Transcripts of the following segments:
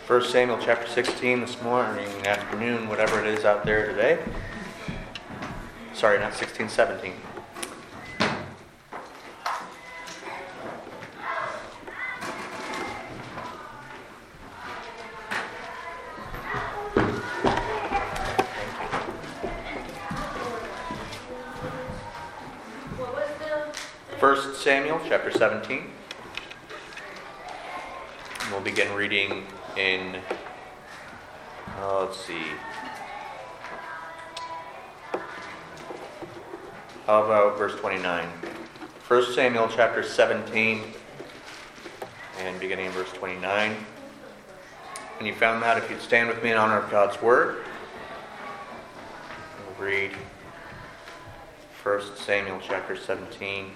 1 Samuel chapter 16 this morning, afternoon, whatever it is out there today. Sorry, not 16, 17. First Samuel chapter 17. And we'll begin reading in, let's see. How about verse 29? 1 Samuel chapter 17 and beginning in verse 29. When you found that, if you'd stand with me in honor of God's word, we'll read 1 Samuel chapter 17.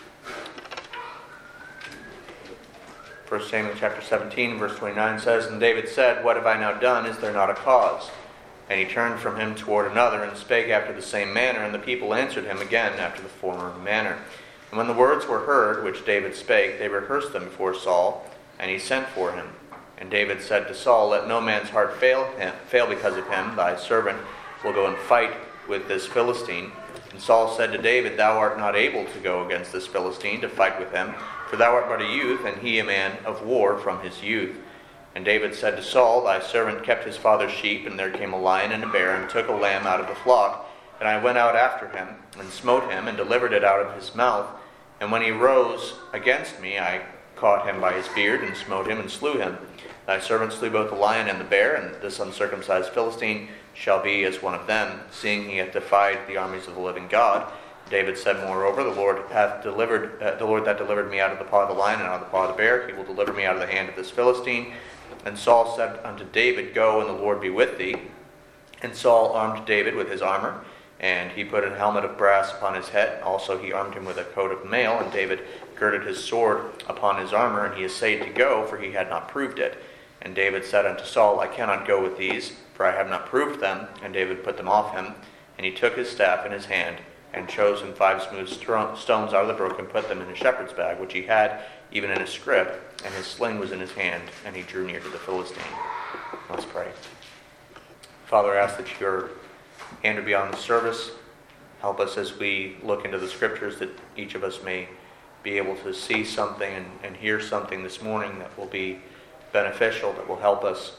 1 Samuel chapter 17, verse 29 says, "And David said, What have I now done? Is there not a cause? And he turned from him toward another, and spake after the same manner, and the people answered him again after the former manner. And when the words were heard, which David spake, they rehearsed them before Saul, and he sent for him. And David said to Saul, Let no man's heart fail because of him. Thy servant will go and fight with this Philistine. And Saul said to David, Thou art not able to go against this Philistine to fight with him, for thou art but a youth, and he a man of war from his youth. And David said to Saul, Thy servant kept his father's sheep, and there came a lion and a bear, and took a lamb out of the flock. And I went out after him, and smote him, and delivered it out of his mouth. And when he rose against me, I caught him by his beard, and smote him, and slew him. Thy servant slew both the lion and the bear, and this uncircumcised Philistine shall be as one of them, seeing he hath defied the armies of the living God. David said, Moreover, the Lord that delivered me out of the paw of the lion and out of the paw of the bear, he will deliver me out of the hand of this Philistine. And Saul said unto David, Go, and the Lord be with thee. And Saul armed David with his armor, and he put a helmet of brass upon his head. Also he armed him with a coat of mail, and David girded his sword upon his armor, and he essayed to go, for he had not proved it. And David said unto Saul, I cannot go with these, for I have not proved them. And David put them off him, and he took his staff in his hand, and chose him 5 smooth stones out of the brook, and put them in a shepherd's bag, which he had, even in a scrip, and his sling was in his hand, and he drew near to the Philistine. Let's pray. Father, I ask that your hand would be on the service. Help us as we look into the scriptures, that each of us may be able to see something and hear something this morning that will be beneficial, that will help us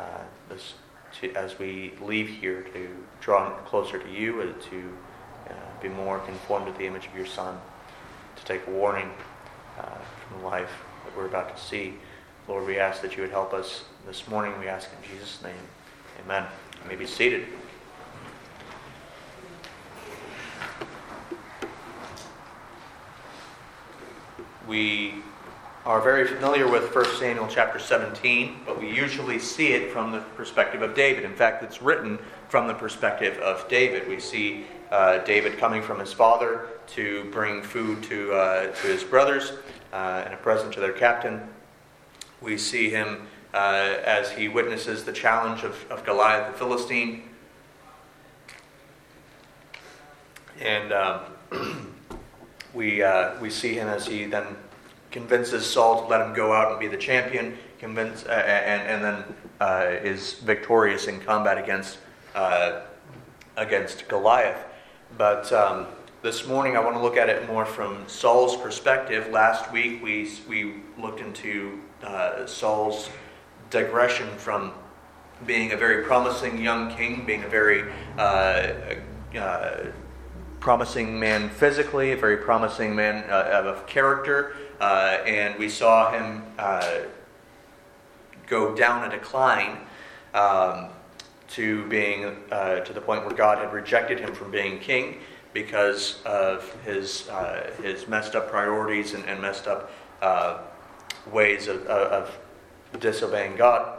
as we leave here to draw closer to you and to be more conformed to the image of your Son, to take a warning from the life that we're about to see. Lord, we ask that you would help us this morning. We ask in Jesus' name. Amen. You may be seated. We are very familiar with 1 Samuel chapter 17, but we usually see it from the perspective of David. In fact, it's written from the perspective of David. We see David coming from his father to bring food to his brothers and a present to their captain. We see him as he witnesses the challenge of Goliath the Philistine. And we see him as he then convinces Saul to let him go out and be the champion, and then is victorious in combat against Goliath. But this morning I want to look at it more from Saul's perspective. Last week we looked into Saul's digression from being a very promising young king, being a very promising man physically, a very promising man of character, and we saw him go down a decline to being to the point where God had rejected him from being king because of his messed up priorities and messed up ways of disobeying God.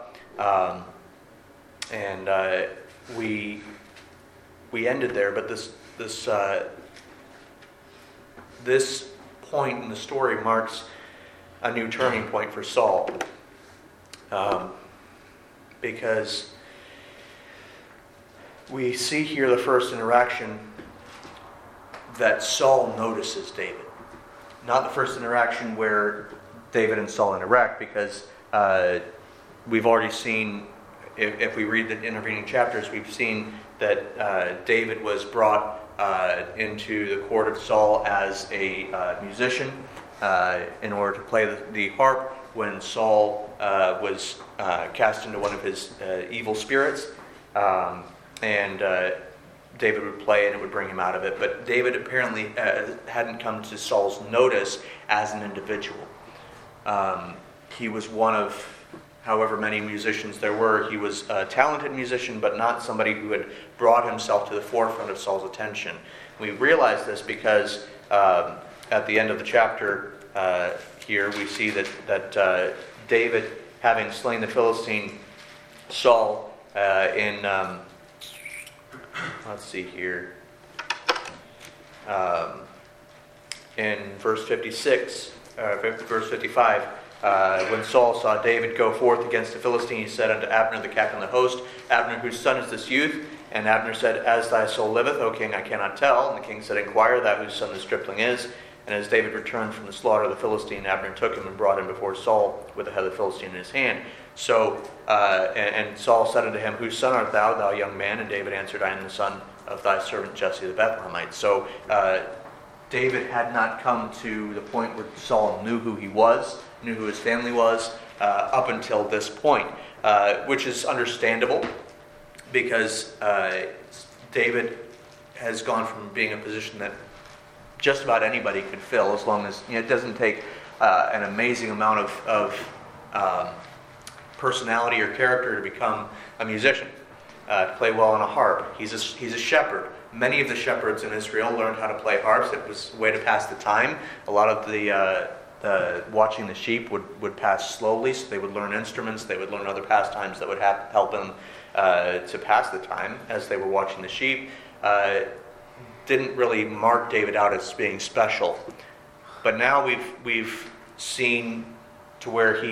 We ended there, but this point in the story marks a new turning point for Saul, because we see here the first interaction that Saul notices David. Not the first interaction where David and Saul interact, because we've already seen, if we read the intervening chapters, we've seen that David was brought into the court of Saul as a musician in order to play the harp when Saul was cast into one of his evil spirits. And David would play and it would bring him out of it. But David apparently hadn't come to Saul's notice as an individual. He was one of however many musicians there were. He was a talented musician, but not somebody who had brought himself to the forefront of Saul's attention. We realize this because at the end of the chapter here, we see that David, having slain the Philistine Saul in, let's see here, in verse 56, verse 55, when Saul saw David go forth against the Philistine, he said unto Abner, the captain of the host, Abner, whose son is this youth? And Abner said, As thy soul liveth, O king, I cannot tell. And the king said, Inquire thou whose son the stripling is. And as David returned from the slaughter of the Philistine, Abner took him and brought him before Saul with the head of the Philistine in his hand. So, and Saul said unto him, Whose son art thou, thou young man? And David answered, I am the son of thy servant Jesse the Bethlehemite. So David had not come to the point where Saul knew who he was, knew who his family was, up until this point, which is understandable because David has gone from being a position that just about anybody could fill, as long as it doesn't take an amazing amount of personality or character to become a musician, to play well on a harp. He's a shepherd. Many of the shepherds in Israel learned how to play harps. It was a way to pass the time. A lot of the watching the sheep would pass slowly, so they would learn instruments. They would learn other pastimes that would help them to pass the time as they were watching the sheep. Didn't really mark David out as being special, but now we've seen to where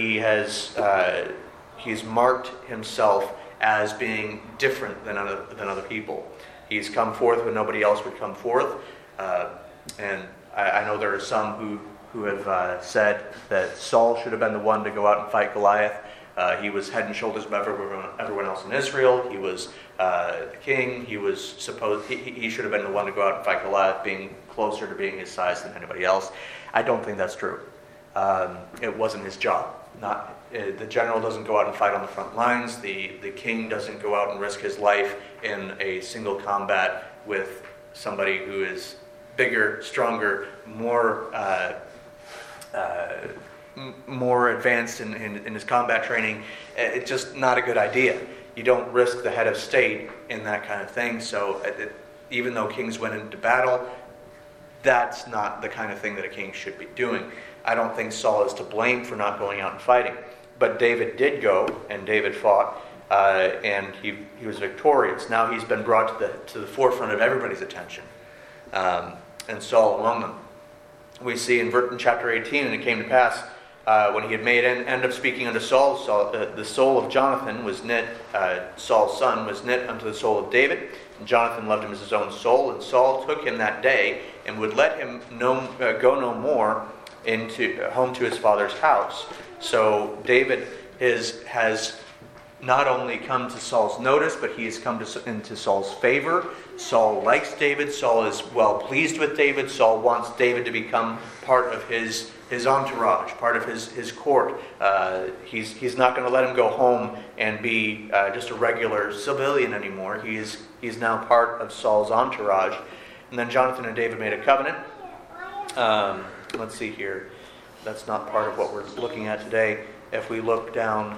he's marked himself as being different than other people. He's come forth when nobody else would come forth, and I know there are some who have said that Saul should have been the one to go out and fight Goliath. He was head and shoulders above everyone else in Israel. He was the king. He should have been the one to go out and fight Goliath, being closer to being his size than anybody else. I don't think that's true. It wasn't his job. The general doesn't go out and fight on the front lines. The king doesn't go out and risk his life in a single combat with somebody who is bigger, stronger, more advanced in his combat training. It's just not a good idea. You don't risk the head of state in that kind of thing. So even though kings went into battle, that's not the kind of thing that a king should be doing. I don't think Saul is to blame for not going out and fighting. But David did go, and David fought, and he was victorious. Now he's been brought to the forefront of everybody's attention, and Saul among them. We see in chapter 18, and it came to pass, when he had made end of speaking unto Saul, the soul of Jonathan was knit, Saul's son was knit unto the soul of David, and Jonathan loved him as his own soul, and Saul took him that day, and would let him go no more home to his father's house. So David has not only come to Saul's notice, but he has come into Saul's favor. Saul likes David. Saul is well pleased with David. Saul wants David to become part of his entourage, part of his court. He's not going to let him go home and be just a regular civilian anymore. He's now part of Saul's entourage. And then Jonathan and David made a covenant. Let's see here. That's not part of what we're looking at today. If we look down,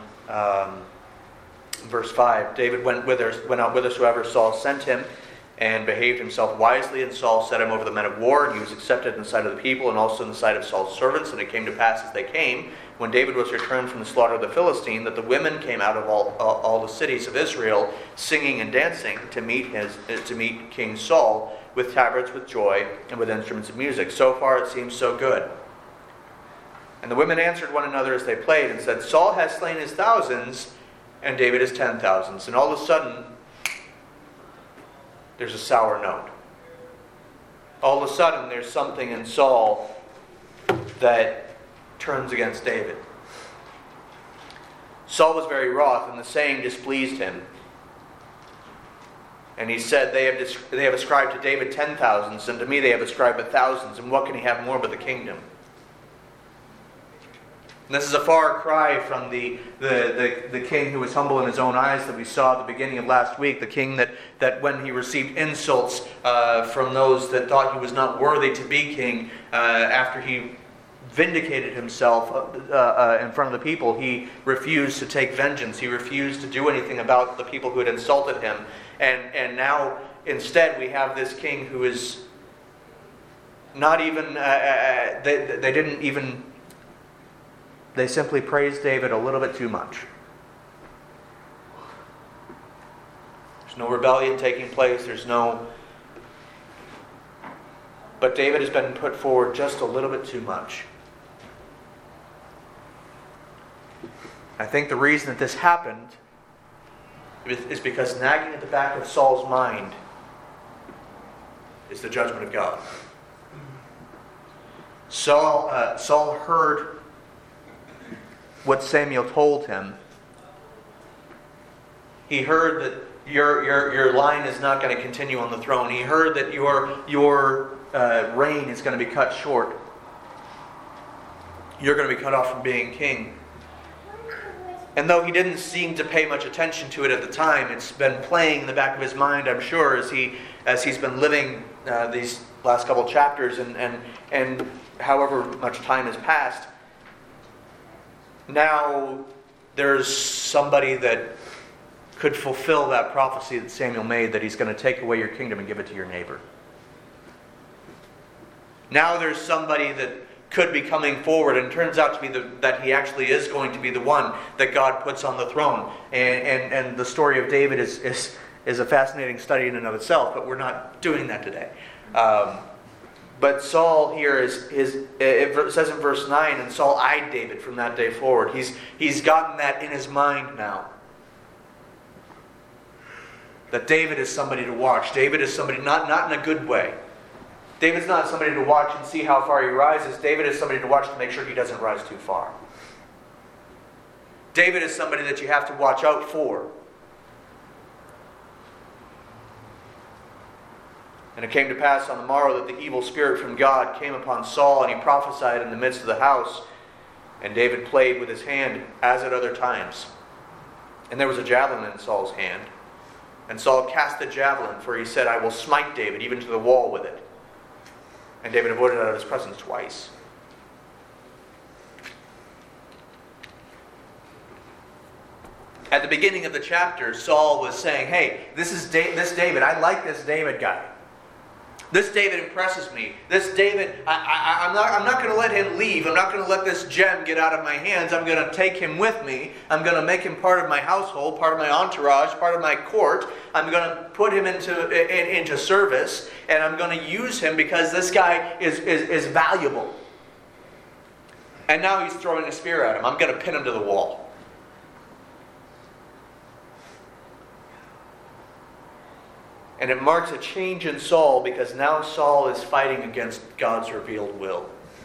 verse 5, David went out whithersoever Saul sent him, and behaved himself wisely, and Saul set him over the men of war, and he was accepted in the sight of the people, and also in the sight of Saul's servants. And it came to pass as they came, when David was returned from the slaughter of the Philistine, that the women came out of all the cities of Israel, singing and dancing to meet King Saul, with tabrets, with joy, and with instruments of music. So far it seems so good. And the women answered one another as they played, and said, Saul has slain his thousands, and David his 10,000s. And all of a sudden, there's a sour note. All of a sudden, there's something in Saul that turns against David. Saul was very wroth, and the saying displeased him. And he said, they have ascribed to David 10,000s, and to me they have ascribed thousands, and what can he have more but the kingdom? And this is a far cry from the king who was humble in his own eyes that we saw at the beginning of last week, the king that when he received insults from those that thought he was not worthy to be king, after he vindicated himself in front of the people, he refused to take vengeance. He refused to do anything about the people who had insulted him. And now, instead, we have this king who is not even, they simply praised David a little bit too much. There's no rebellion taking place. But David has been put forward just a little bit too much. I think the reason that this happened is because nagging at the back of Saul's mind is the judgment of God. Saul heard what Samuel told him. He heard that your line is not going to continue on the throne. He heard that your reign is going to be cut short. You're going to be cut off from being king. And though he didn't seem to pay much attention to it at the time, it's been playing in the back of his mind, I'm sure, as he's been living these last couple chapters and however much time has passed. Now there's somebody that could fulfill that prophecy that Samuel made, that he's going to take away your kingdom and give it to your neighbor. Now there's somebody that could be coming forward, and it turns out to be that he actually is going to be the one that God puts on the throne. And the story of David is a fascinating study in and of itself, but we're not doing that today. But Saul here it says in verse 9, and Saul eyed David from that day forward. He's gotten that in his mind now. That David is somebody to watch. David is somebody, not in a good way. David's not somebody to watch and see how far he rises. David is somebody to watch to make sure he doesn't rise too far. David is somebody that you have to watch out for. And it came to pass on the morrow that the evil spirit from God came upon Saul, and he prophesied in the midst of the house. And David played with his hand, as at other times. And there was a javelin in Saul's hand. And Saul cast the javelin, for he said, I will smite David, even to the wall with it. And David avoided out of his presence twice. At the beginning of the chapter, Saul was saying, hey, this David, I like this David guy. This David impresses me. This David, I'm not going to let him leave. I'm not going to let this gem get out of my hands. I'm going to take him with me. I'm going to make him part of my household, part of my entourage, part of my court. I'm going to put him into service, and I'm going to use him because this guy is valuable. And now he's throwing a spear at him. I'm going to pin him to the wall. And it marks a change in Saul, because now Saul is fighting against God's revealed will.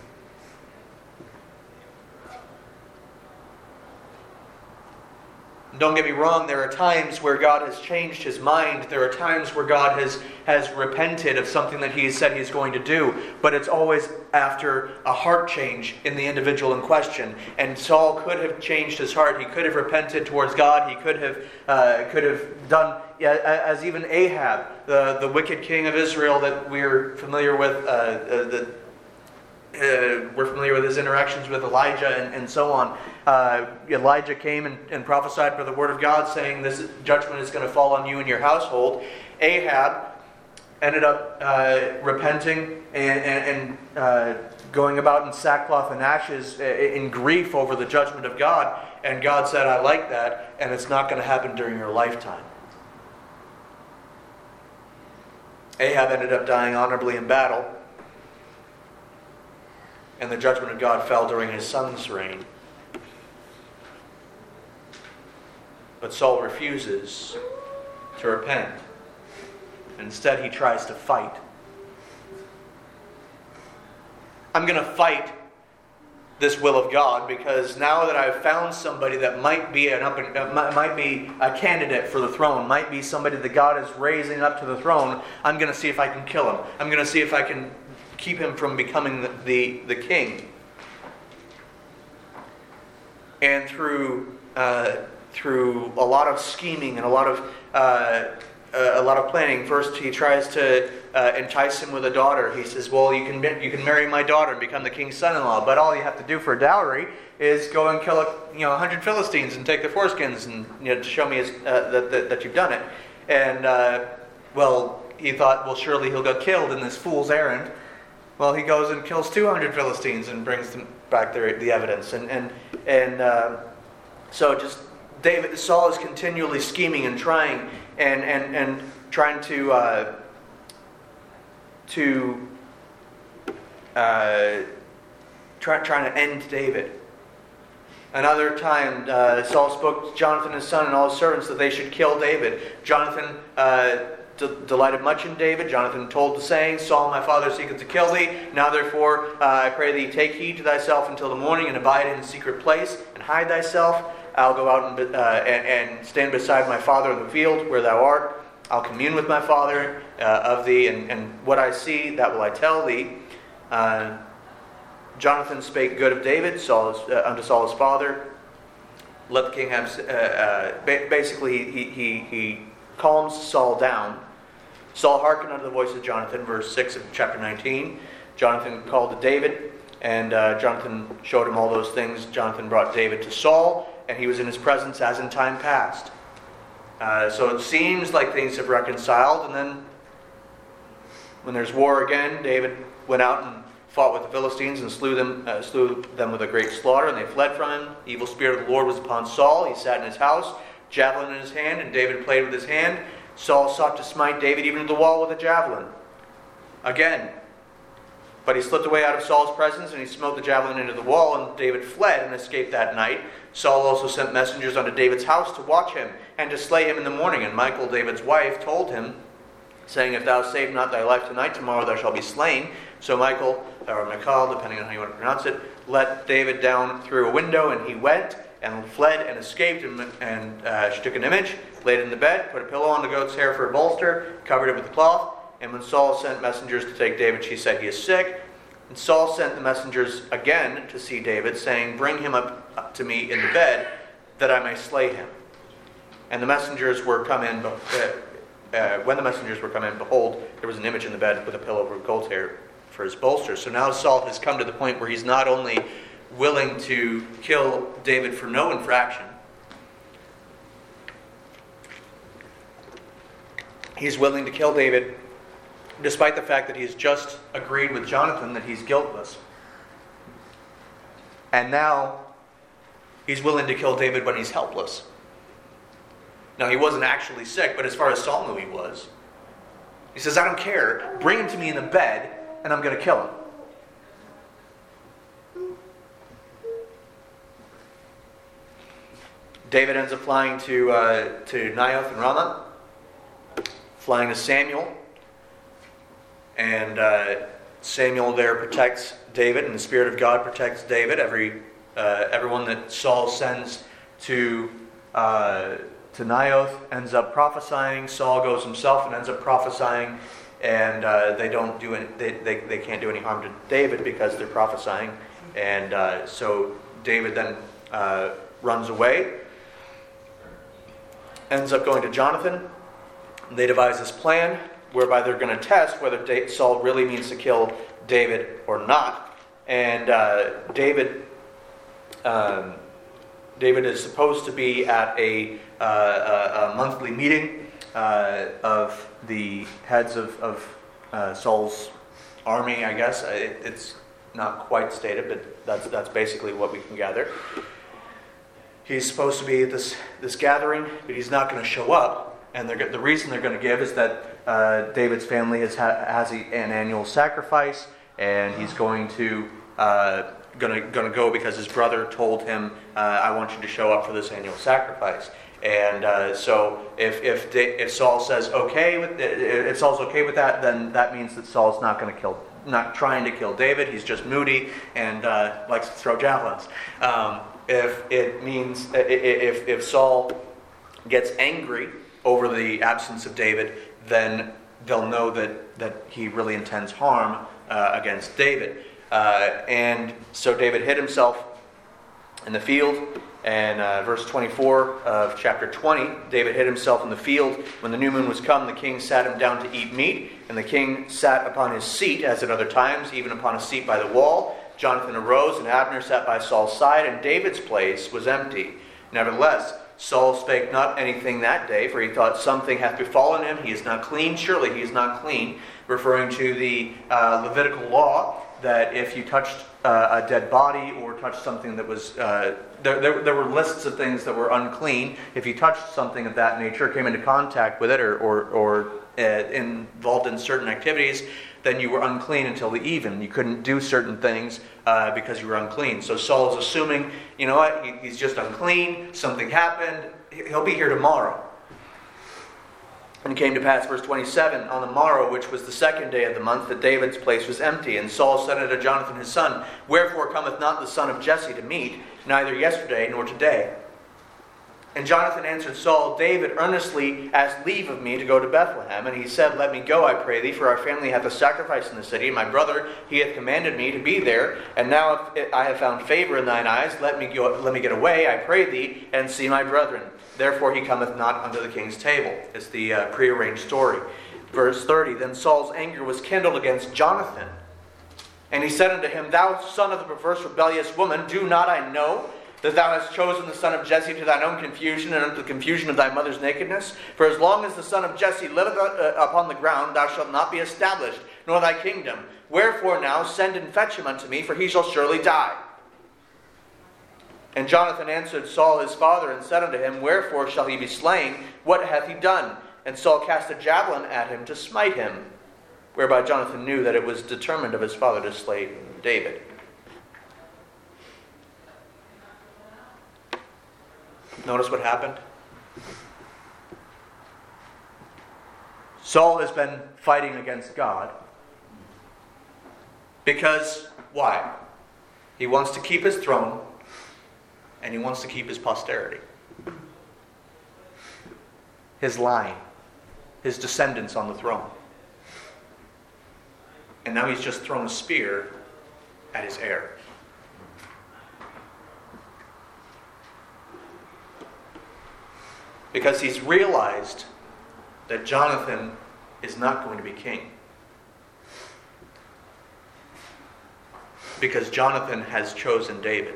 Don't get me wrong, there are times where God has changed his mind. There are times where God has repented of something that he said he's going to do. But it's always after a heart change in the individual in question. And Saul could have changed his heart. He could have repented towards God. He could have done, as even Ahab, the wicked king of Israel that we're familiar with, we're familiar with his interactions with Elijah and so on. Elijah came and prophesied for the word of God, saying this judgment is going to fall on you and your household. Ahab ended up repenting and going about in sackcloth and ashes in grief over the judgment of God. And God said, I like that, and it's not going to happen during your lifetime. Ahab ended up dying honorably in battle. And the judgment of God fell during his son's reign. But Saul refuses to repent. Instead, he tries to fight. I'm going to fight this will of God, because now that I've found somebody that might be might be a candidate for the throne, might be somebody that God is raising up to the throne, I'm going to see if I can kill him. I'm going to see if I can keep him from becoming the king. And through a lot of scheming and a lot of planning, first he tries to entice him with a daughter. He says, "Well, you can marry my daughter and become the king's son-in-law, but all you have to do for a dowry is go and kill 100 Philistines and take their foreskins and to show me that you've done it." And he thought, well, surely he'll get killed in this fool's errand. Well, he goes and kills 200 Philistines and brings them back the evidence. So just Saul is continually scheming and trying and trying to trying to end David. Another time, Saul spoke to Jonathan his son and all his servants that they should kill David. Jonathan delighted much in David. Jonathan told the saying, "Saul my father seeketh to kill thee. Now therefore I pray thee take heed to thyself until the morning, and abide in a secret place, and hide thyself. I'll go out and stand beside my father in the field where thou art. I'll commune with my father of thee, and what I see, that will I tell thee." Jonathan spake good of David unto Saul his father. Let the king have... basically, he calms Saul down. Saul hearkened unto the voice of Jonathan, verse 6 of chapter 19. Jonathan called to David, and Jonathan showed him all those things. Jonathan brought David to Saul, and he was in his presence as in time past. So it seems like things have reconciled, and then when there's war again, David went out and fought with the Philistines and slew them with a great slaughter, and they fled from him. The evil spirit of the Lord was upon Saul. He sat in his house, javelin in his hand, and David played with his hand. Saul sought to smite David even to the wall with a javelin. Again. But he slipped away out of Saul's presence, and he smote the javelin into the wall, and David fled and escaped that night. Saul also sent messengers unto David's house to watch him, and to slay him in the morning. And Michal, David's wife, told him, saying, "If thou save not thy life tonight, tomorrow thou shalt be slain." So Michal, or Michal, depending on how you want to pronounce it, let David down through a window, and he went and fled and escaped. And she took an image, laid it in the bed, put a pillow on the goat's hair for a bolster, covered it with a cloth. And when Saul sent messengers to take David, she said, "He is sick." And Saul sent the messengers again to see David, saying, "Bring him up to me in the bed, that I may slay him." And the messengers were come in. When the messengers were come in, behold, there was an image in the bed with a pillow of goat's hair for his bolster. So now Saul has come to the point where he's not only willing to kill David for no infraction, he's willing to kill David despite the fact that he's just agreed with Jonathan that he's guiltless. And now he's willing to kill David when he's helpless. Now, he wasn't actually sick, but as far as Saul knew, he was. He says, "I don't care. Bring him to me in the bed, and I'm going to kill him." David ends up flying to Naioth and Ramah, flying to Samuel. And Samuel there protects David, and the Spirit of God protects David. Everyone that Saul sends to Naioth ends up prophesying. Saul goes himself and ends up prophesying, and they can't do any harm to David because they're prophesying. And so David then runs away, ends up going to Jonathan. They devise this plan whereby they're going to test whether Saul really means to kill David or not. And David is supposed to be at a monthly meeting of the heads of Saul's army, I guess. It's not quite stated, but that's basically what we can gather. He's supposed to be at this gathering, but he's not going to show up. And the reason they're going to give is that David's family has an annual sacrifice, and he's going to go because his brother told him, "I want you to show up for this annual sacrifice." And so if Saul says if Saul's okay with that, then that means that Saul's not going to kill not trying to kill David. He's just moody and likes to throw javelins. If Saul gets angry over the absence of David, then they'll know that he really intends harm against David. And so David hid himself in the field. And verse 24 of chapter 20, David hid himself in the field. When the new moon was come, the king sat him down to eat meat. And the king sat upon his seat, as at other times, even upon a seat by the wall. Jonathan arose, and Abner sat by Saul's side, and David's place was empty. Nevertheless, Saul spake not anything that day, for he thought, something hath befallen him. He is not clean. Surely he is not clean. Referring to the Levitical law, that if you touched a dead body or touched something that was... There were lists of things that were unclean. If you touched something of that nature, came into contact with it, or involved in certain activities, then you were unclean until the even. You couldn't do certain things because you were unclean. So Saul is assuming, you know what, he's just unclean, something happened, he'll be here tomorrow. And it came to pass, verse 27, on the morrow, which was the second day of the month, that David's place was empty. And Saul said unto Jonathan his son, Wherefore cometh not the son of Jesse to meat, neither yesterday nor today? And Jonathan answered Saul, David earnestly asked leave of me to go to Bethlehem. And he said, Let me go, I pray thee, for our family hath a sacrifice in the city. And my brother, he hath commanded me to be there. And now if I have found favor in thine eyes, let me get away, I pray thee, and see my brethren. Therefore he cometh not unto the king's table. It's the prearranged story. Verse 30, Then Saul's anger was kindled against Jonathan. And he said unto him, Thou son of the perverse rebellious woman, do not I know that thou hast chosen the son of Jesse to thine own confusion, and unto the confusion of thy mother's nakedness? For as long as the son of Jesse liveth upon the ground, thou shalt not be established, nor thy kingdom. Wherefore now send and fetch him unto me, for he shall surely die. And Jonathan answered Saul his father, and said unto him, Wherefore shall he be slain? What hath he done? And Saul cast a javelin at him to smite him, whereby Jonathan knew that it was determined of his father to slay David. Notice what happened. Saul has been fighting against God. Because, why? He wants to keep his throne, and he wants to keep his posterity. His line. His descendants on the throne. And now he's just thrown a spear at his heir. Because he's realized that Jonathan is not going to be king. Because Jonathan has chosen David.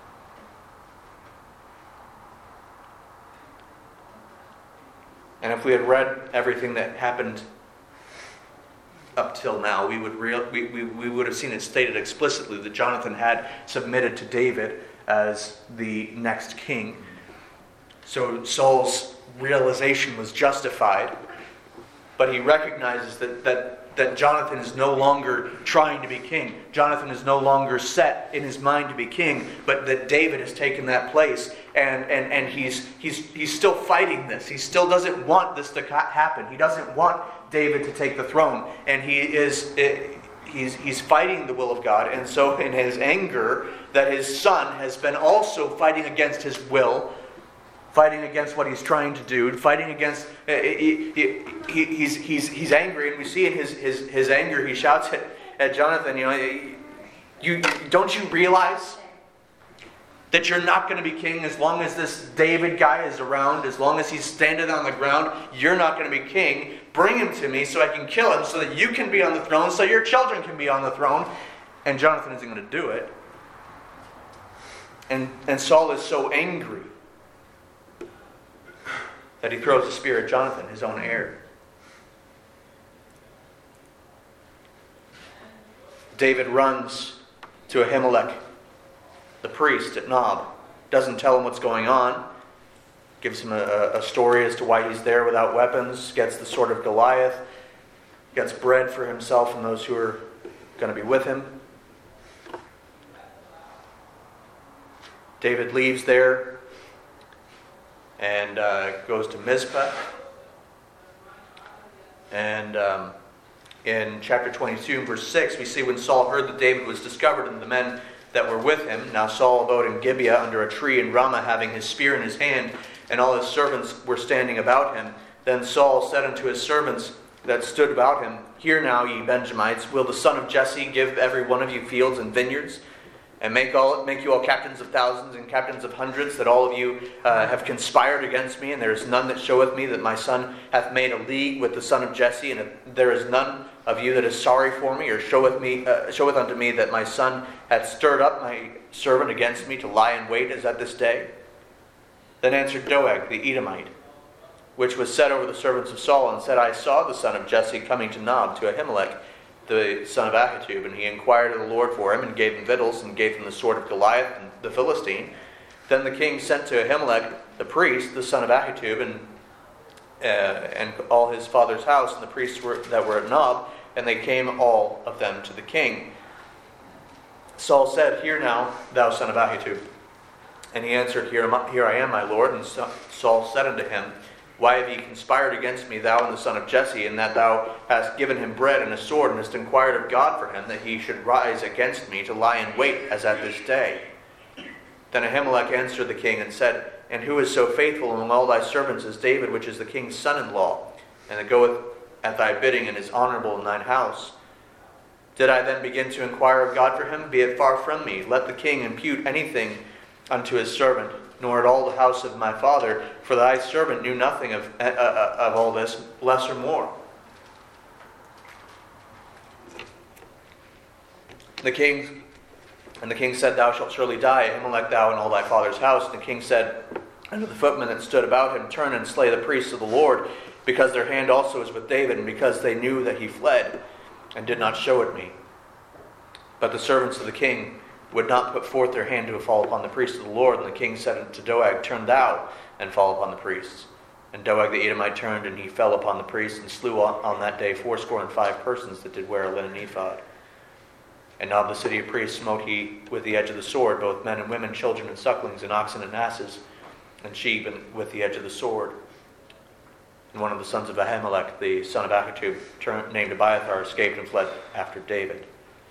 And if we had read everything that happened up till now, we would have seen it stated explicitly that Jonathan had submitted to David as the next king. So Saul's realization was justified, but he recognizes that Jonathan is no longer trying to be king. Jonathan is no longer set in his mind to be king, but that David has taken that place, and he's still fighting this. He still doesn't want this to happen. He doesn't want David to take the throne, and he's fighting the will of God. And so in his anger that his son has been also fighting against his will, fighting against what he's trying to do, fighting against... He's angry, and we see in his anger, he shouts at Jonathan, don't you realize that you're not going to be king as long as this David guy is around, as long as he's standing on the ground? You're not going to be king. Bring him to me so I can kill him, so that you can be on the throne, so your children can be on the throne. And Jonathan isn't going to do it. And Saul is so angry that he throws a spear at Jonathan, his own heir. David runs to Ahimelech, the priest at Nob. Doesn't tell him what's going on. Gives him a story as to why he's there without weapons. Gets the sword of Goliath. Gets bread for himself and those who are going to be with him. David leaves there and goes to Mizpah. And In chapter 22, verse 6, we see when Saul heard that David was discovered and the men that were with him. Now Saul abode in Gibeah under a tree in Ramah, having his spear in his hand, and all his servants were standing about him. Then Saul said unto his servants that stood about him, Hear now, ye Benjamites, will the son of Jesse give every one of you fields and vineyards? And make you all captains of thousands and captains of hundreds, that all of you have conspired against me, and there is none that showeth me that my son hath made a league with the son of Jesse, and there is none of you that is sorry for me, or showeth unto me that my son hath stirred up my servant against me to lie in wait as at this day? Then answered Doeg the Edomite, which was set over the servants of Saul, and said, I saw the son of Jesse coming to Nob, to Ahimelech, the son of Ahitub, and he inquired of the Lord for him, and gave him victuals, and gave him the sword of Goliath, and the Philistine. Then the king sent to Ahimelech the priest, the son of Ahitub, and all his father's house, and the priests that were at Nob, and they came all of them to the king. Saul said, Hear now, thou son of Ahitub. And he answered, Here I am, my lord. And Saul said unto him, Why have ye conspired against me, thou and the son of Jesse, in that thou hast given him bread and a sword, and hast inquired of God for him, that he should rise against me to lie in wait as at this day? Then Ahimelech answered the king and said, And who is so faithful among all thy servants as David, which is the king's son-in-law, and that goeth at thy bidding, and is honorable in thine house? Did I then begin to inquire of God for him? Be it far from me. Let the king impute anything unto his servant, nor at all the house of my father, for thy servant knew nothing of all this, less or more. The king said, Thou shalt surely die, Ahimelech, thou and all thy father's house. And the king said unto the footmen that stood about him, Turn and slay the priests of the Lord, because their hand also is with David, and because they knew that he fled, and did not show it me. But the servants of the king would not put forth their hand to fall upon the priests of the Lord. And the king said unto Doeg, Turn thou, and fall upon the priests. And Doeg the Edomite turned, and he fell upon the priests, and slew on that day 85 persons that did wear a linen ephod. And Nob the city of priests smote he with the edge of the sword, both men and women, children and sucklings, and oxen and asses, and sheep, and with the edge of the sword. And one of the sons of Ahimelech, the son of Ahitub, named Abiathar, escaped and fled after David.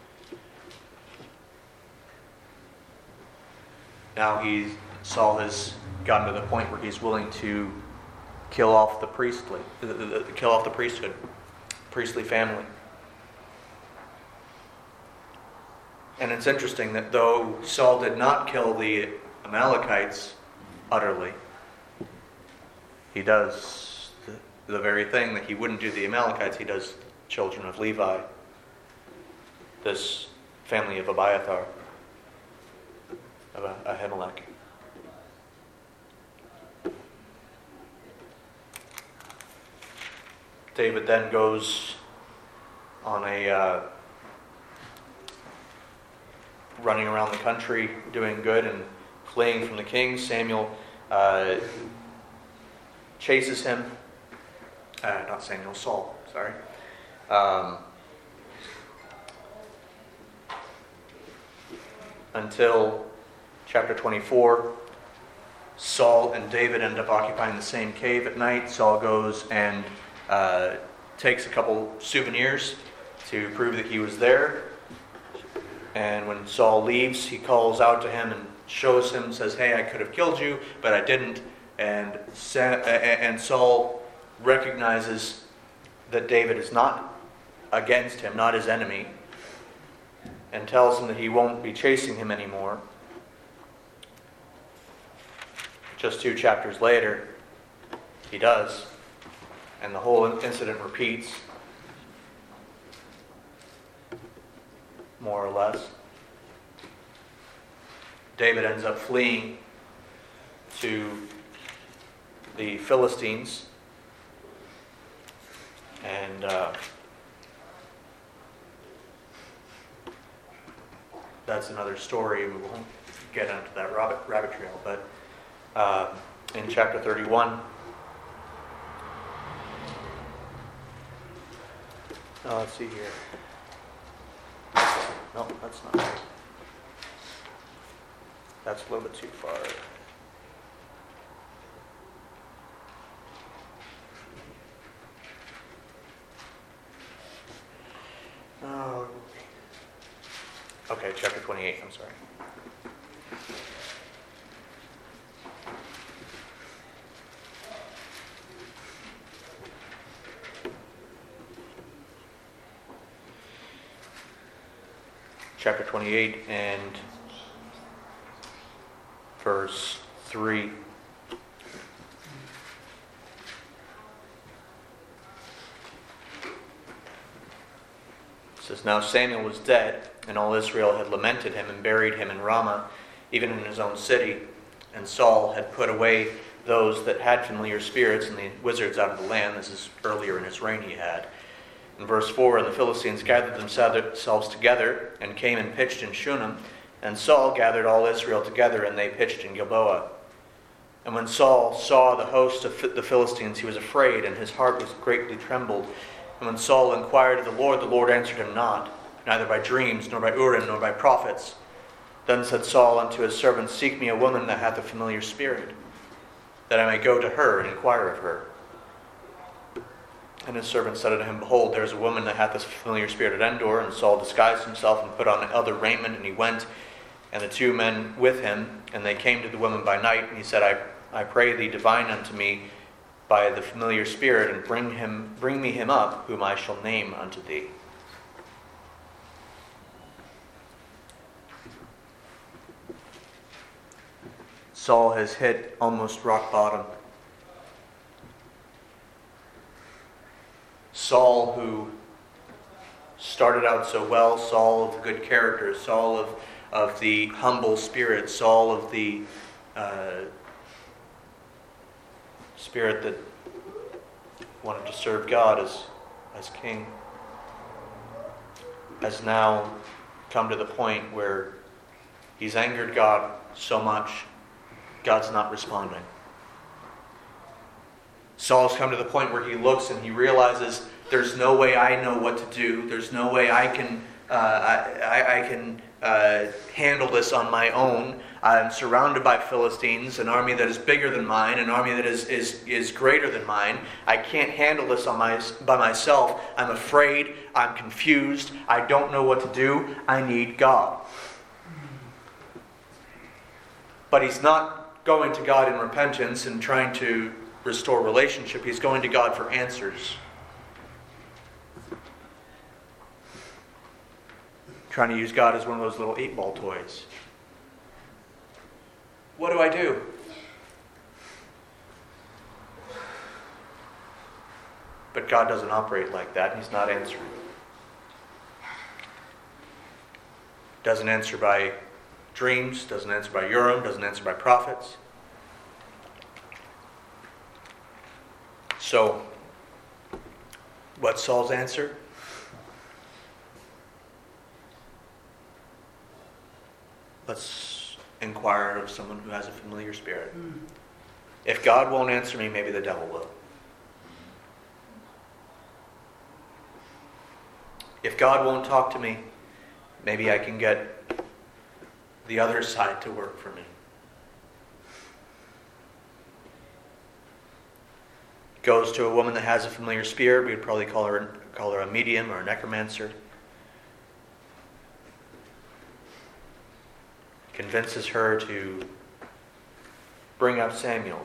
Now Saul has gotten to the point where he's willing to kill off the priesthood, priestly family. And it's interesting that though Saul did not kill the Amalekites utterly, he does the very thing that he wouldn't do the Amalekites, he does children of Levi, this family of Abiathar, of Ahimelech. David then goes on a running around the country doing good and fleeing from the king. Samuel chases him. Saul, sorry. Until chapter 24, Saul and David end up occupying the same cave at night. Saul goes and takes a couple souvenirs to prove that he was there. And when Saul leaves, he calls out to him and shows him, says, Hey, I could have killed you, but I didn't. And Saul recognizes that David is not against him, not his enemy, and tells him that he won't be chasing him anymore. Just 2 chapters later, he does, and the whole incident repeats, more or less. David ends up fleeing to the Philistines, and that's another story. We won't get into that rabbit trail, but in chapter 31, let's see here. No, that's not right. That's a little bit too far. Okay, chapter 28, I'm sorry. Chapter 28 and verse 3. It says, Now Samuel was dead, and all Israel had lamented him and buried him in Ramah, even in his own city. And Saul had put away those that had familiar spirits and the wizards out of the land. This is earlier in his reign he had. In verse 4, And the Philistines gathered themselves together, and came and pitched in Shunem. And Saul gathered all Israel together, and they pitched in Gilboa. And when Saul saw the host of the Philistines, he was afraid, and his heart was greatly trembled. And when Saul inquired of the Lord answered him not, neither by dreams, nor by Urim, nor by prophets. Then said Saul unto his servants, Seek me a woman that hath a familiar spirit, that I may go to her and inquire of her. And his servant said unto him, Behold, there is a woman that hath this familiar spirit at Endor. And Saul disguised himself and put on other raiment, and he went, and the two men with him, and they came to the woman by night. And he said, I pray thee, divine unto me by the familiar spirit, and bring me him up, whom I shall name unto thee. Saul has hit almost rock bottom. Saul, who started out so well, Saul of the good character, Saul of the humble spirit, Saul of the spirit that wanted to serve God as king, has now come to the point where he's angered God so much, God's not responding. Saul's come to the point where he looks and he realizes there's no way I know what to do. There's no way I can handle this on my own. I'm surrounded by Philistines, an army that is bigger than mine, an army that is greater than mine. I can't handle this by myself. I'm afraid. I'm confused. I don't know what to do. I need God. But he's not going to God in repentance and trying to restore relationship. He's going to God for answers. Trying to use God as one of those little 8-ball toys. What do I do? But God doesn't operate like that. He's not answering. Doesn't answer by dreams, doesn't answer by Urim, doesn't answer by prophets. So, what's Saul's answer? Let's inquire of someone who has a familiar spirit. If God won't answer me, maybe the devil will. If God won't talk to me, maybe I can get the other side to work for me. Goes to a woman that has a familiar spirit. We would probably call her a medium or a necromancer. Convinces her to bring up Samuel.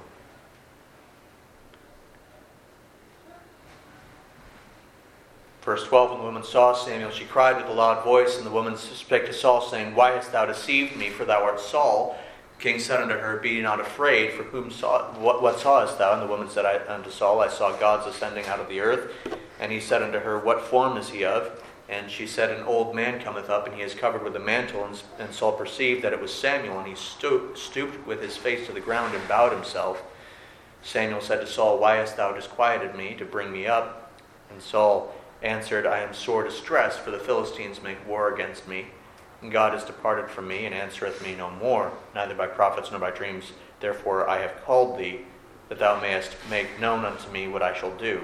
Verse 12, when the woman saw Samuel, she cried with a loud voice, and the woman spake to Saul, saying, Why hast thou deceived me? For thou art Saul. The king said unto her, Be not afraid, for what sawest thou? And the woman said unto Saul, I saw gods ascending out of the earth. And he said unto her, What form is he of? And she said, An old man cometh up, and he is covered with a mantle. And Saul perceived that it was Samuel, and he stooped with his face to the ground and bowed himself. Samuel said to Saul, Why hast thou disquieted me to bring me up? And Saul answered, I am sore distressed, for the Philistines make war against me. And God is departed from me, and answereth me no more, neither by prophets nor by dreams. Therefore I have called thee, that thou mayest make known unto me what I shall do.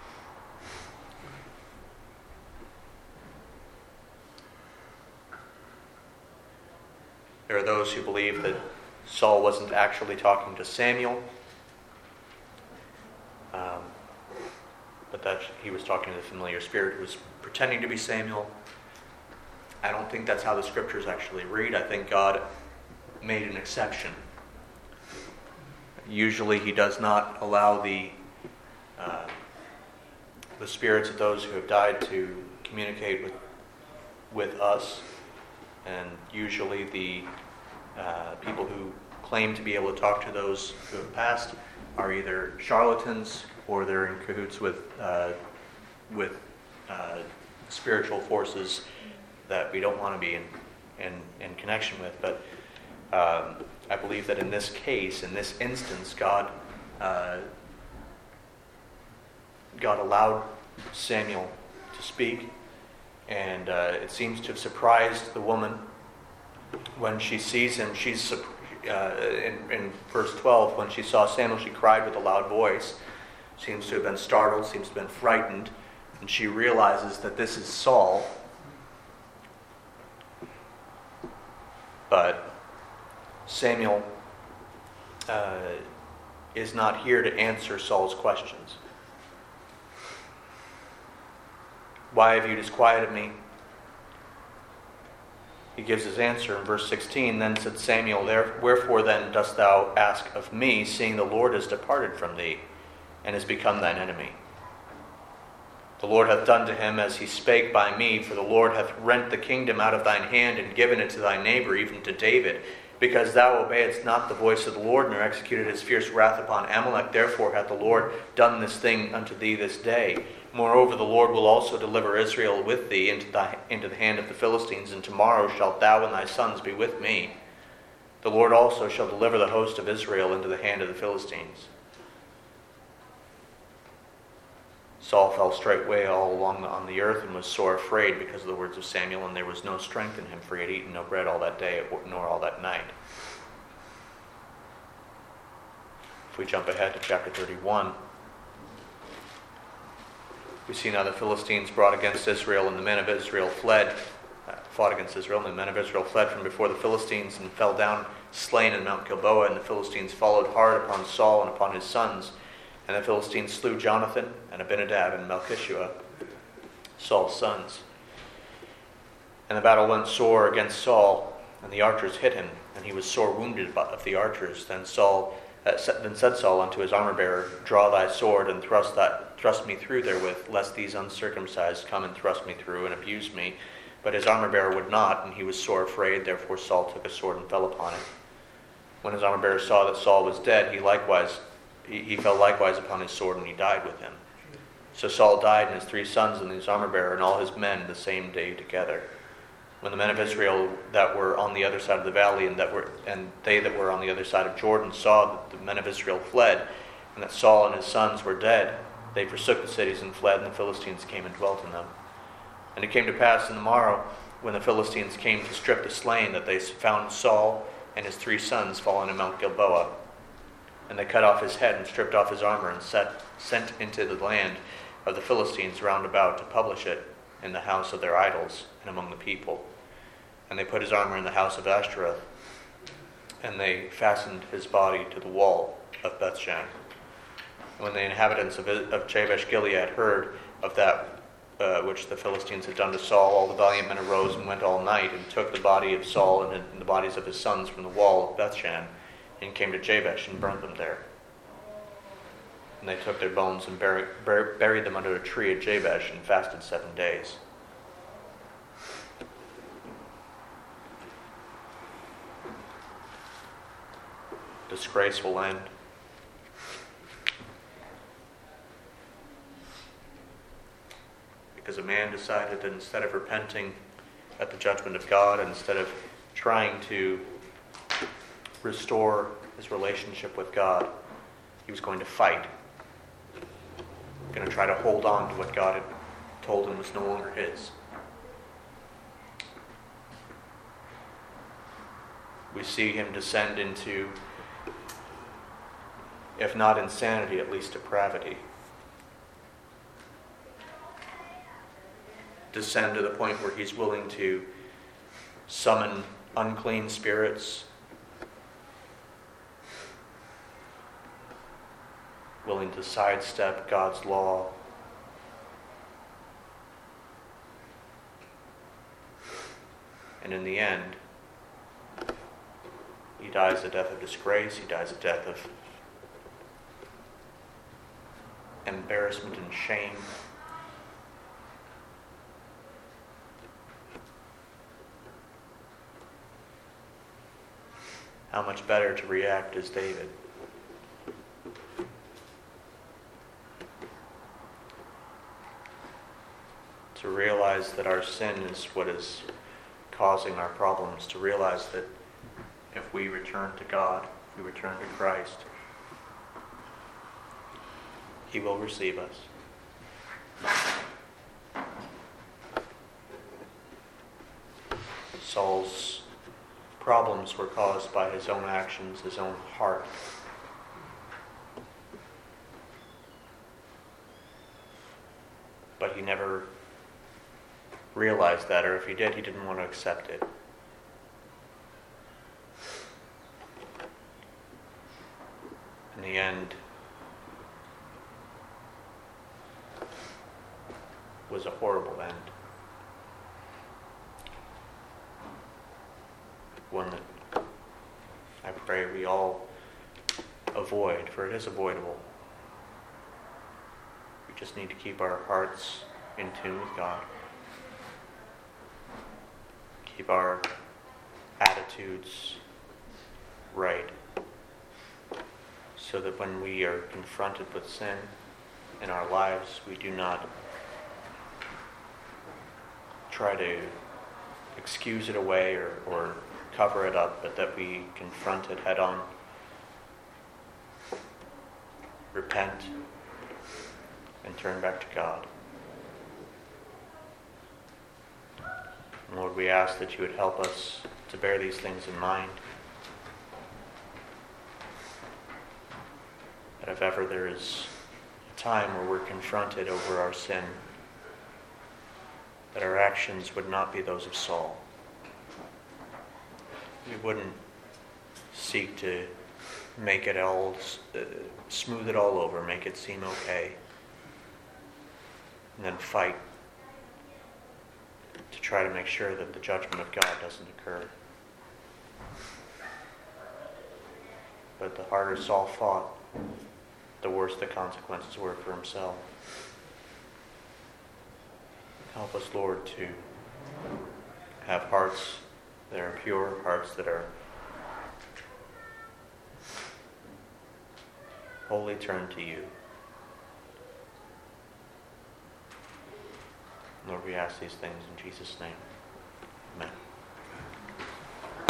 There are those who believe that Saul wasn't actually talking to Samuel, but that he was talking to the familiar spirit who was pretending to be Samuel. I don't think that's how the scriptures actually read. I think God made an exception. Usually he does not allow the spirits of those who have died to communicate with us. And usually the people who claim to be able to talk to those who have passed are either charlatans or they're in cahoots with spiritual forces that we don't want to be in connection with. But I believe that in this case, in this instance, God allowed Samuel to speak, and it seems to have surprised the woman when she sees him. She's in verse 12, when she saw Samuel, she cried with a loud voice. Seems to have been startled, seems to have been frightened, and she realizes that this is Saul. But Samuel is not here to answer Saul's questions. Why have you disquieted me? He gives his answer in verse 16. Then said Samuel, wherefore then dost thou ask of me, seeing the Lord is departed from thee, and is become thine enemy? The Lord hath done to him as he spake by me, for the Lord hath rent the kingdom out of thine hand, and given it to thy neighbor, even to David. Because thou obeyedst not the voice of the Lord, nor executed his fierce wrath upon Amalek, therefore hath the Lord done this thing unto thee this day. Moreover, the Lord will also deliver Israel with thee into the hand of the Philistines, and tomorrow shalt thou and thy sons be with me. The Lord also shall deliver the host of Israel into the hand of the Philistines. Saul fell straightway all along on the earth, and was sore afraid because of the words of Samuel, and there was no strength in him, for he had eaten no bread all that day, nor all that night. If we jump ahead to chapter 31, we see now the Philistines brought against Israel, and the men of Israel fought against Israel, and the men of Israel fled from before the Philistines, and fell down slain in Mount Gilboa, and the Philistines followed hard upon Saul and upon his sons. And the Philistines slew Jonathan and Abinadab and Malchishua, Saul's sons. And the battle went sore against Saul, and the archers hit him, and he was sore wounded of the archers. Then said Saul unto his armor-bearer, draw thy sword, and thrust me through therewith, lest these uncircumcised come and thrust me through, and abuse me. But his armor-bearer would not, and he was sore afraid. Therefore Saul took a sword and fell upon it. When his armor-bearer saw that Saul was dead, he fell likewise upon his sword, and he died with him. So Saul died, and his 3 sons, and his armor-bearer, and all his men the same day together. When the men of Israel that were on the other side of the valley, and they that were on the other side of Jordan, saw that the men of Israel fled, and that Saul and his sons were dead, they forsook the cities and fled, and the Philistines came and dwelt in them. And it came to pass in the morrow, when the Philistines came to strip the slain, that they found Saul and his 3 sons fallen in Mount Gilboa. And they cut off his head, and stripped off his armor, and sent into the land of the Philistines round about to publish it in the house of their idols and among the people. And they put his armor in the house of Ashtoreth, and they fastened his body to the wall of Bethshan. And when the inhabitants of Jabesh Gilead heard of that which the Philistines had done to Saul, all the valiant men arose and went all night, and took the body of Saul and the bodies of his sons from the wall of Bethshan, and came to Jabesh and burnt them there. And they took their bones and buried them under a tree at Jabesh, and fasted 7 days. Disgrace will end. Because a man decided that instead of repenting at the judgment of God, and instead of trying to restore his relationship with God, he was going to fight. Going to try to hold on to what God had told him was no longer his. We see him descend into, if not insanity, at least depravity. Descend to the point where he's willing to summon unclean spirits, willing to sidestep God's law. And in the end, he dies a death of disgrace. He dies a death of embarrassment and shame. How much better to react as David. To realize that our sin is what is causing our problems. To realize that if we return to God, if we return to Christ, He will receive us. Saul's problems were caused by his own actions, his own heart. But he never realized that, or if he did, he didn't want to accept it. In the end, was a horrible end. One that I pray we all avoid, for it is avoidable. We just need to keep our hearts in tune with God. Keep our attitudes right, so that when we are confronted with sin in our lives, we do not try to excuse it away or cover it up, but that we confront it head on, repent, and turn back to God. Lord, we ask that you would help us to bear these things in mind. That if ever there is a time where we're confronted over our sin, that our actions would not be those of Saul. We wouldn't seek to make it all, smooth it all over, make it seem okay, and then fight to try to make sure that the judgment of God doesn't occur. But the harder Saul fought, the worse the consequences were for himself. Help us, Lord, to have hearts that are pure, hearts that are wholly turned to you. Lord, we ask these things in Jesus' name. Amen.